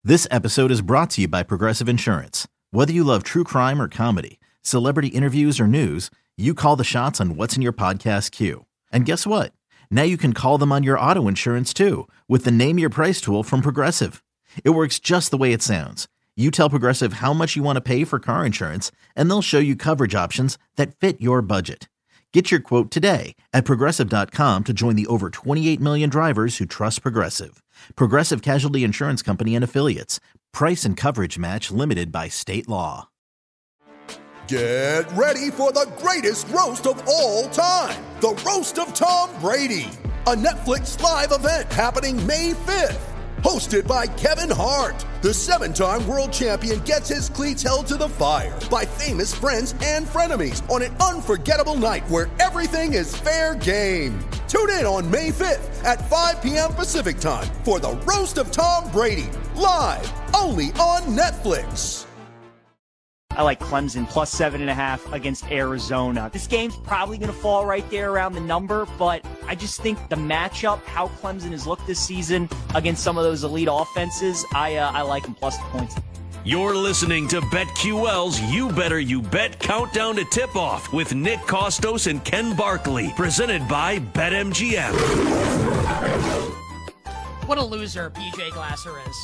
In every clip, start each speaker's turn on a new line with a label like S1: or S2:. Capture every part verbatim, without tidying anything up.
S1: This episode is brought to you by Progressive Insurance. Whether you love true crime or comedy, celebrity interviews or news, you call the shots on what's in your podcast queue. And guess what? Now you can call them on your auto insurance too with the Name Your Price tool from Progressive. It works just the way it sounds. You tell Progressive how much you want to pay for car insurance, and they'll show you coverage options that fit your budget. Get your quote today at Progressive dot com to join the over twenty-eight million drivers who trust Progressive. Progressive Casualty Insurance Company and Affiliates. Price and coverage match limited by state law.
S2: Get ready for the greatest roast of all time. The Roast of Tom Brady. A Netflix live event happening May fifth. Hosted by Kevin Hart. The seven-time world champion gets his cleats held to the fire by famous friends and frenemies on an unforgettable night where everything is fair game. Tune in on May fifth at five p.m. Pacific time for the Roast of Tom Brady. Live only on Netflix.
S3: I like Clemson plus seven and a half against Arizona. This game's probably going to fall right there around the number, but I just think the matchup, how Clemson has looked this season against some of those elite offenses, I uh, I like them plus the points.
S4: You're listening to BetQL's You Better You Bet Countdown to Tip-Off with Nick Kostos and Ken Barkley, presented by BetMGM.
S5: What a loser P J Glasser is.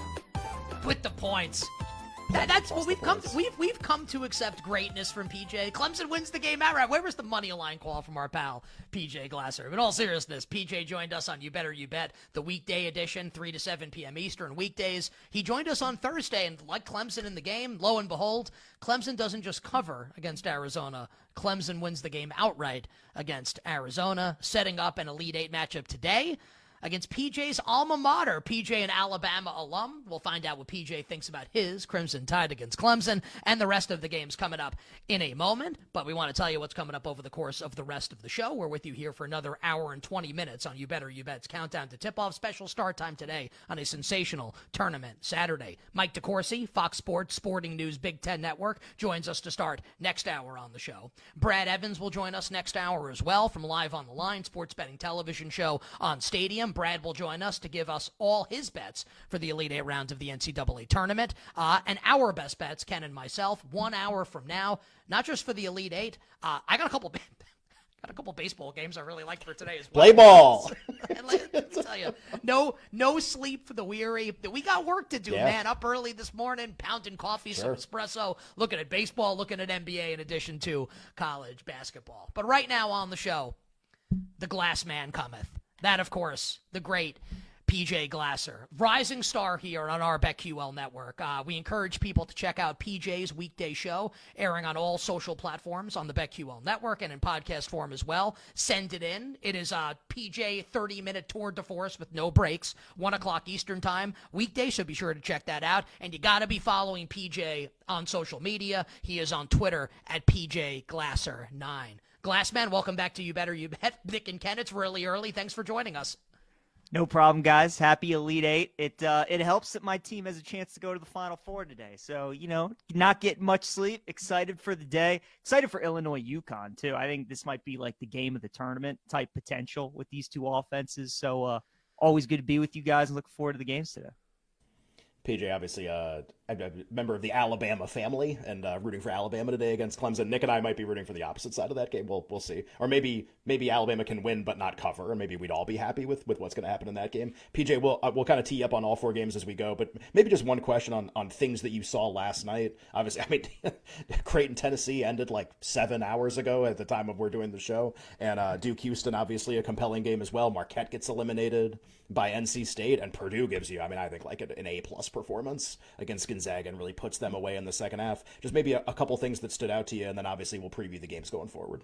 S5: With the points. That, that's what we've come to, we've we've come to accept greatness from P J. Clemson wins the game outright. Where was the money line call from our pal P J Glasser? In all seriousness, P J joined us on You Better You Bet, the weekday edition, three to seven p.m. Eastern weekdays. He joined us on Thursday, and like Clemson in the game, lo and behold, Clemson doesn't just cover against Arizona. Clemson wins the game outright against Arizona, setting up an Elite Eight matchup today against P J's alma mater. P J, an Alabama alum. We'll find out what P J thinks about his Crimson Tide against Clemson and the rest of the games coming up in a moment. But we want to tell you what's coming up over the course of the rest of the show. We're with you here for another hour and twenty minutes on You Better You Bet's Countdown to Tip-Off. Special start time today on a sensational tournament Saturday. Mike DeCourcy, Fox Sports Sporting News Big Ten Network, joins us to start next hour on the show. Brad Evans will join us next hour as well from Live on the Line, sports betting television show on Stadium. Brad will join us to give us all his bets for the Elite Eight rounds of the N C double A tournament. Uh, and our best bets, Ken and myself, one hour from now, not just for the Elite Eight. Uh, I got a couple got a couple baseball games I really liked for today as well.
S6: Play ball.
S5: And let, let me tell you, no, no sleep for the weary. We got work to do,
S6: yeah.
S5: man. Up early this morning, pounding coffee,
S6: sure.
S5: some espresso, looking at baseball, looking at N B A in addition to college basketball. But right now on the show, the Glass Man cometh. That, of course, the great P J Glasser, rising star here on our BetQL network. Uh, we encourage people to check out P J's weekday show, airing on all social platforms on the BetQL network and in podcast form as well. Send it in. It is a P J thirty-minute tour de force with no breaks, one o'clock Eastern time weekday, so be sure to check that out. And you got to be following P J on social media. He is on Twitter at P J Glasser nine. Glassman, welcome back to You Better You Bet. Nick and Ken, it's really early. Thanks for joining us.
S3: No problem, guys. Happy Elite Eight. It uh, it helps that my team has a chance to go to the Final Four today. So, you know, not getting much sleep. Excited for the day. Excited for Illinois UConn, too. I think this might be like the game of the tournament type potential with these two offenses. So, uh, always good to be with you guys and looking forward to the games today.
S6: P J, obviously uh, a member of the Alabama family and uh, rooting for Alabama today against Clemson. Nick and I might be rooting for the opposite side of that game. We'll we'll see. Or maybe maybe Alabama can win but not cover. Or maybe we'd all be happy with, with what's going to happen in that game. P J, we'll, uh, we'll kind of tee up on all four games as we go. But maybe just one question on, on things that you saw last night. Obviously, I mean, Creighton, Tennessee ended like seven hours ago at the time of we're doing the show. And uh, Duke, Houston, obviously a compelling game as well. Marquette gets eliminated by N C State. And Purdue gives you, I mean, I think like an A-plus performance against Gonzaga and really puts them away in the second half. Just maybe a, a couple things that stood out to you, and then obviously we'll preview the games going forward.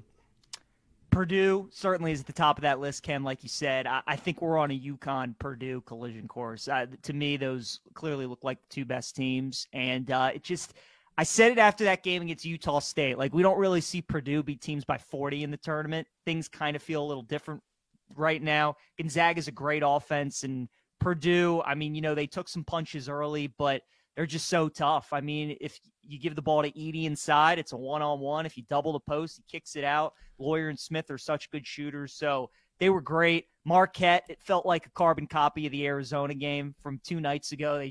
S3: Purdue certainly is at the top of that list, Ken, like you said. I, I think we're on a UConn-Purdue collision course. Uh, to me, those clearly look like the two best teams, and uh, it just – I said it after that game against Utah State. Like, we don't really see Purdue beat teams by forty in the tournament. Things kind of feel a little different right now. Gonzaga's a great offense, and Purdue, I mean, you know, they took some punches early, but – they're just so tough. I mean, if you give the ball to Edey inside, it's a one-on-one. If you double the post, he kicks it out. Lawyer and Smith are such good shooters. So they were great. Marquette, it felt like a carbon copy of the Arizona game from two nights ago. They just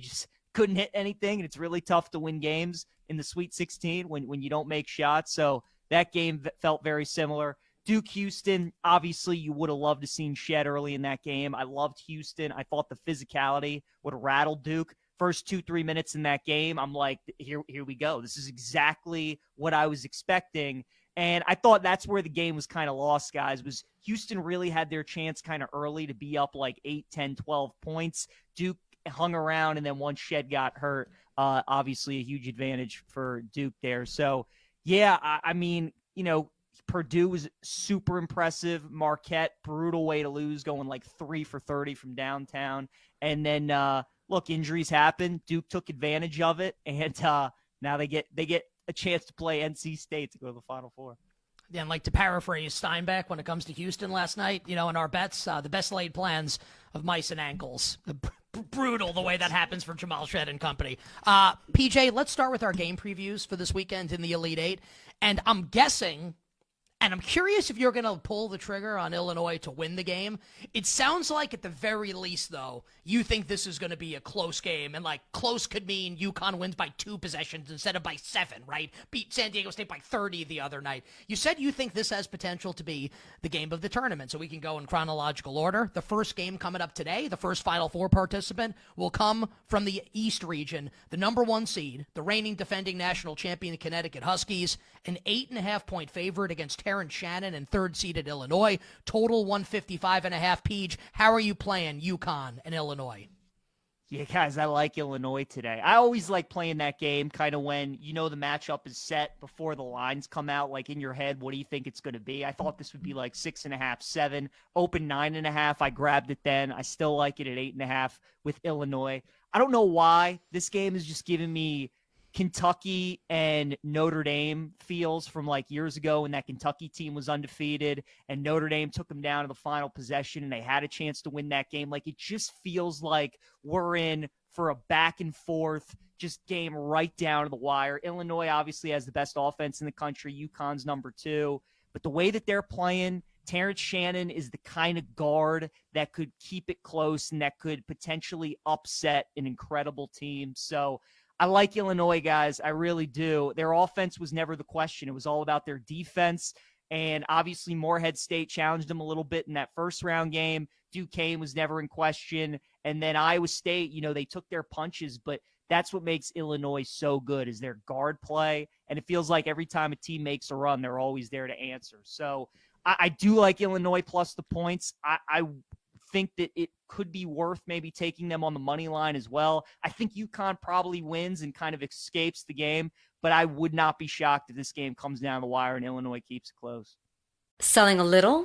S3: couldn't hit anything, and it's really tough to win games in the Sweet sixteen when, when you don't make shots. So that game felt very similar. Duke Houston, obviously you would have loved to seen Shed early in that game. I loved Houston. I thought the physicality would rattle Duke. First two, three minutes in that game, I'm like, here, here we go. This is exactly what I was expecting. And I thought that's where the game was kind of lost, guys, was Houston really had their chance kind of early to be up like eight, ten, twelve points. Duke hung around, and then once Shed got hurt, uh, obviously a huge advantage for Duke there. So, yeah, I, I mean, you know, Purdue was super impressive. Marquette, brutal way to lose, going like three for thirty from downtown. And then, uh, look, injuries happen. Duke took advantage of it, and uh, now they get they get a chance to play N C State to go to the Final Four.
S5: And like to paraphrase Steinbeck when it comes to Houston last night, you know, in our bets, uh, the best laid plans of mice and ankles. B- brutal the way that happens for Jamal Shed and company. Uh, P J, let's start with our game previews for this weekend in the Elite Eight. And I'm guessing, and I'm curious if you're going to pull the trigger on Illinois to win the game. It sounds like at the very least, though, you think this is going to be a close game. And, like, close could mean UConn wins by two possessions instead of by seven, right? Beat San Diego State by thirty the other night. You said you think this has potential to be the game of the tournament, so we can go in chronological order. The first game coming up today, the first Final Four participant, will come from the East region, the number one seed, the reigning defending national champion, the Connecticut Huskies, an eight and a half point favorite against Terrence Shannon and third seeded Illinois. Total one fifty-five and a half. Peach, how are you playing UConn and Illinois?
S3: Yeah, guys, I like Illinois today. I always like playing that game kind of when, you know, the matchup is set before the lines come out, like in your head, what do you think it's going to be? I thought this would be like six and a half, seven, open nine and a half. I grabbed it then. I still like it at eight and a half with Illinois. I don't know why. This game is just giving me Kentucky and Notre Dame feels from like years ago when that Kentucky team was undefeated and Notre Dame took them down to the final possession and they had a chance to win that game. Like, it just feels like we're in for a back and forth just game right down to the wire. Illinois obviously has the best offense in the country. UConn's number two. But the way that they're playing, Terrence Shannon is the kind of guard that could keep it close and that could potentially upset an incredible team. So I like Illinois, guys. I really do. Their offense was never the question. It was all about their defense. And obviously Morehead State challenged them a little bit in that first round game. Duquesne was never in question. And then Iowa State, you know, they took their punches, but that's what makes Illinois so good is their guard play. And it feels like every time a team makes a run, they're always there to answer. So I, I do like Illinois plus the points. I, I think that it could be worth maybe taking them on the money line as well. I think UConn probably wins and kind of escapes the game, but I would not be shocked if this game comes down the wire and Illinois keeps it close.
S7: Selling a little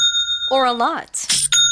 S7: or a lot?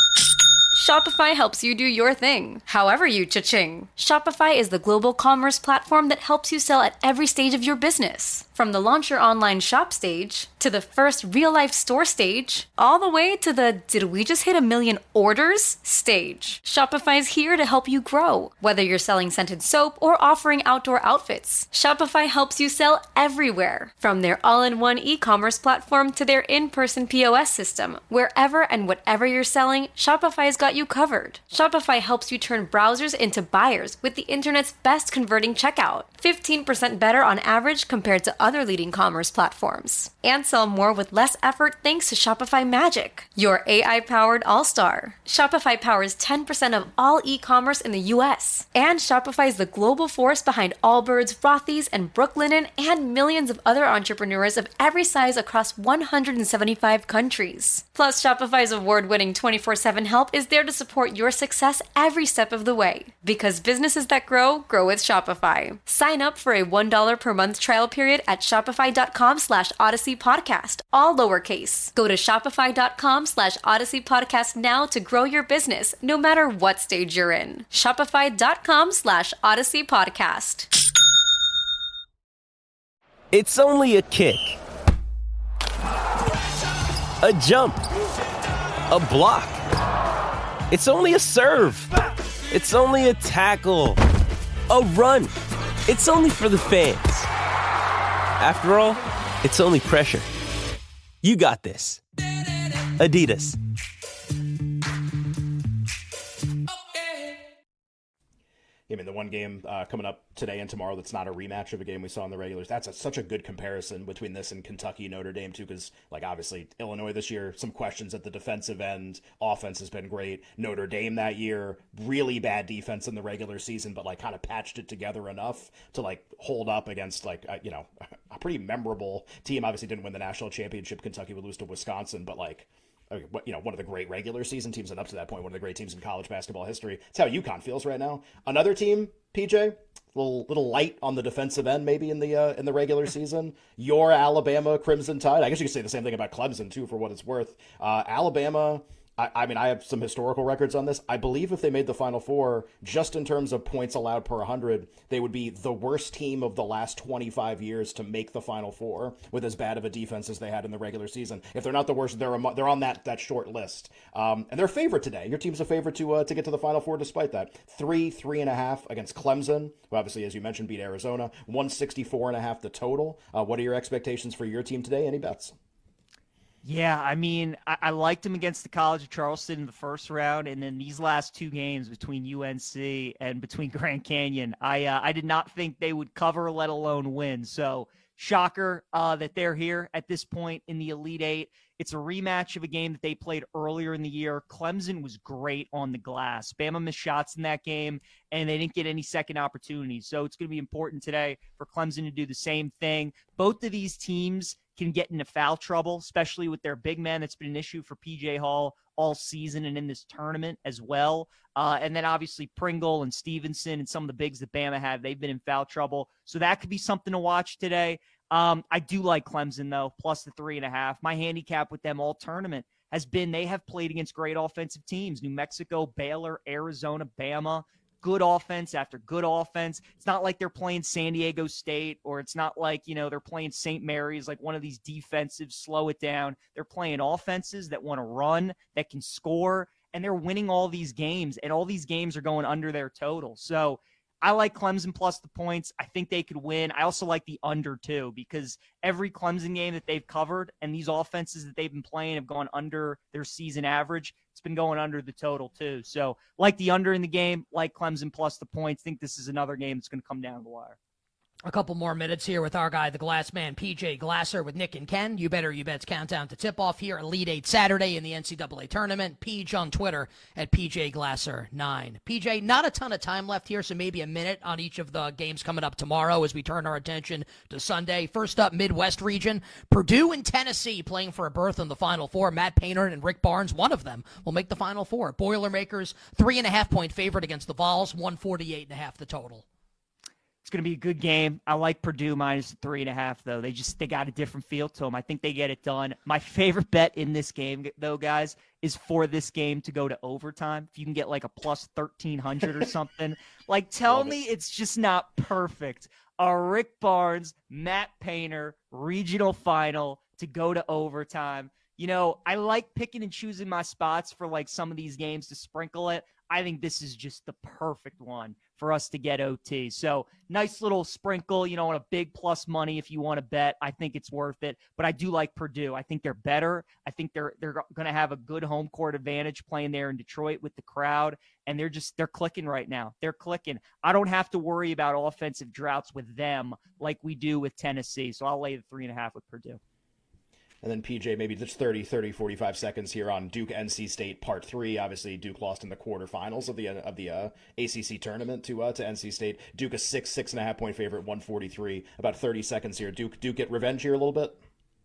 S7: Shopify helps you do your thing, however you cha-ching. Shopify is the global commerce platform that helps you sell at every stage of your business. From the launch your online shop stage, to the first real-life store stage, all the way to the did we just hit a million orders stage. Shopify is here to help you grow. Whether you're selling scented soap or offering outdoor outfits, Shopify helps you sell everywhere. From their all-in-one e-commerce platform to their in-person P O S system, wherever and whatever you're selling, Shopify's got you covered. Shopify helps you turn browsers into buyers with the internet's best converting checkout. fifteen percent better on average compared to other leading commerce platforms. And sell more with less effort thanks to Shopify Magic, your A I-powered all-star. Shopify powers ten percent of all e-commerce in the U S. And Shopify is the global force behind Allbirds, Rothy's, and Brooklinen, and millions of other entrepreneurs of every size across one hundred seventy-five countries. Plus, Shopify's award-winning twenty-four seven help is there to support your success every step of the way. Because businesses that grow, grow with Shopify. Sign up for a one dollar per month trial period at shopify.com slash Odyssey Podcast, all lowercase. Go to shopify.com slash Odyssey Podcast now to grow your business, no matter what stage you're in. Shopify.com slash Odyssey Podcast.
S8: It's only a kick, a jump, a block. It's only a serve. It's only a tackle, a run. It's only for the fans. After all, it's only pressure. You got this. Adidas.
S6: I mean, the one game uh, coming up today and tomorrow that's not a rematch of a game we saw in the regulars, that's a, such a good comparison between this and Kentucky, Notre Dame, too, because, like, obviously, Illinois this year, some questions at the defensive end. Offense has been great. Notre Dame that year, really bad defense in the regular season, but, like, kind of patched it together enough to, like, hold up against, like, uh, you know, a pretty memorable team. Obviously didn't win the national championship. Kentucky would lose to Wisconsin, but, like, you know, one of the great regular season teams, and up to that point, one of the great teams in college basketball history. It's how UConn feels right now. Another team, P J, little little light on the defensive end, maybe in the uh, in the regular season. Your Alabama Crimson Tide. I guess you could say the same thing about Clemson too, for what it's worth. Uh, Alabama. I, I mean, I have some historical records on this. I believe if they made the Final Four, just in terms of points allowed per one hundred, they would be the worst team of the last twenty-five years to make the Final Four with as bad of a defense as they had in the regular season. If they're not the worst, they're a, they're on that that short list. Um, and they're a favorite today. Your team's a favorite to uh, to get to the Final Four despite that. Three, three and a half against Clemson, who obviously, as you mentioned, beat Arizona. one sixty-four and a half the total. Uh, what are your expectations for your team today? Any bets?
S3: Yeah, I mean, I, I liked him against the College of Charleston in the first round, and then these last two games between U N C and between Grand Canyon, I uh, I did not think they would cover, let alone win. So, shocker uh, that they're here at this point in the Elite Eight. It's a rematch of a game that they played earlier in the year. Clemson was great on the glass. Bama missed shots in that game, and they didn't get any second opportunities. So it's going to be important today for Clemson to do the same thing. Both of these teams can get into foul trouble, especially with their big men. That's been an issue for P J Hall all season and in this tournament as well. Uh, and then obviously Pringle and Stevenson and some of the bigs that Bama have, they've been in foul trouble. So that could be something to watch today. Um, I do like Clemson, though, plus the three and a half. My handicap with them all tournament has been they have played against great offensive teams. New Mexico, Baylor, Arizona, Bama. Good offense after good offense. It's not like they're playing San Diego State, or it's not like, you know, they're playing Saint Mary's, like one of these defensive, slow it down. They're playing offenses that want to run, that can score, and they're winning all these games, and all these games are going under their total. So I like Clemson plus the points. I think they could win. I also like the under, too, because every Clemson game that they've covered and these offenses that they've been playing have gone under their season average. It's been going under the total, too. So like the under in the game, like Clemson plus the points. Think this is another game that's going to come down to the wire.
S5: A couple more minutes here with our guy, the Glass Man, P J Glasser, with Nick and Ken. You Better You Bet's countdown to tip-off here, Elite Eight Saturday in the N C double A tournament. Peach on Twitter at P J Glasser nine. P J, not a ton of time left here, so maybe a minute on each of the games coming up tomorrow as we turn our attention to Sunday. First up, Midwest region, Purdue and Tennessee playing for a berth in the Final Four. Matt Painter and Rick Barnes, one of them, will make the Final Four. Boilermakers, three and a half point favorite against the Vols, one forty-eight and a half the total.
S3: It's going to be a good game. I like Purdue minus three and a half, though. They just they got a different feel to them. I think they get it done. My favorite bet in this game, though, guys, is for this game to go to overtime. If you can get like a plus thirteen hundred or something, like tell
S6: Love
S3: me
S6: it.
S3: It's just not perfect. A Rick Barnes, Matt Painter regional final to go to overtime. You know, I like picking and choosing my spots for like some of these games to sprinkle it. I think this is just the perfect one for us to get O T. So nice little sprinkle, you know, on a big plus money if you want to bet. I think it's worth it. But I do like Purdue. I think they're better. I think they're they're going to have a good home court advantage playing there in Detroit with the crowd. And they're just they're clicking right now. They're clicking. I don't have to worry about offensive droughts with them like we do with Tennessee. So I'll lay the three and a half with Purdue.
S6: And then P J, maybe just thirty, thirty, forty-five seconds here on Duke N C State Part Three. Obviously, Duke lost in the quarterfinals of the of the uh, A C C tournament to uh, to N C State. Duke a six six and a half point favorite, one forty-three. About thirty seconds here. Duke Duke get revenge here a little bit.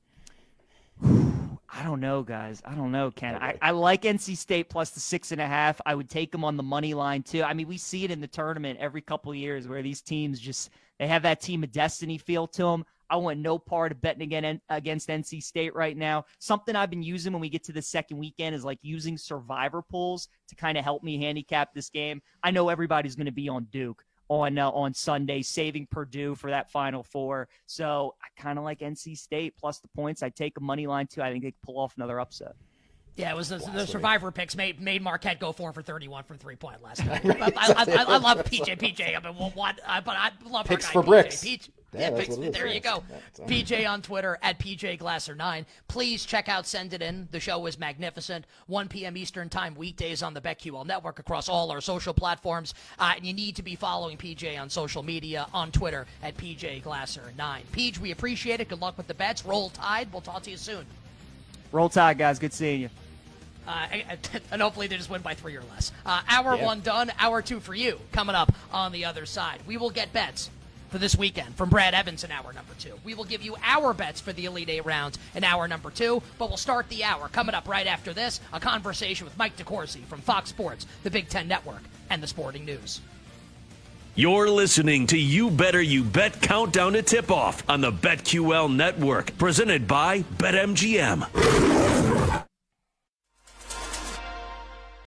S3: I don't know, guys. I don't know, Ken. Okay. I, I like N C State plus the six and a half. I would take them on the money line too. I mean, we see it in the tournament every couple of years where these teams just they have that team of destiny feel to them. I want no part of betting again against N C State right now. Something I've been using when we get to the second weekend is like using survivor pools to kind of help me handicap this game. I know everybody's going to be on Duke on uh, on Sunday, saving Purdue for that Final Four. So I kind of like N C State plus the points. I take a money line too. I think they can pull off another upset.
S5: Yeah, it was the, the Survivor picks made made Marquette go four for thirty-one from three point last night. I, I, I, I love P J. P J. I mean, what? I, but I love
S6: picks
S5: our guy,
S6: for
S5: P J.
S6: bricks.
S5: P J.
S6: Yeah,
S5: Yeah,
S6: that's
S5: fix,
S6: what it is.
S5: there you go.
S6: Yeah, so-
S5: P J on Twitter at P J Glasser nine. Please check out Send It In. The show is magnificent. one p.m. Eastern Time weekdays on the BetQL Network across all our social platforms. Uh, and you need to be following P J on social media, on Twitter at P J Glasser nine. Peach, we appreciate it. Good luck with the bets. Roll Tide. We'll talk to you soon.
S3: Roll Tide, guys. Good seeing you.
S5: Uh, and hopefully they just win by three or less. Uh, hour
S6: Yeah.
S5: one done, hour two for you coming up on the other side. We will get bets for this weekend from Brad Evans in hour number two. We will give you our bets for the Elite Eight rounds in hour number two, but we'll start the hour coming up right after this, a conversation with Mike DeCourcy from Fox Sports, the Big Ten Network, and the Sporting News.
S4: You're listening to You Better You Bet Countdown to Tip-Off on the BetQL Network, presented by BetMGM.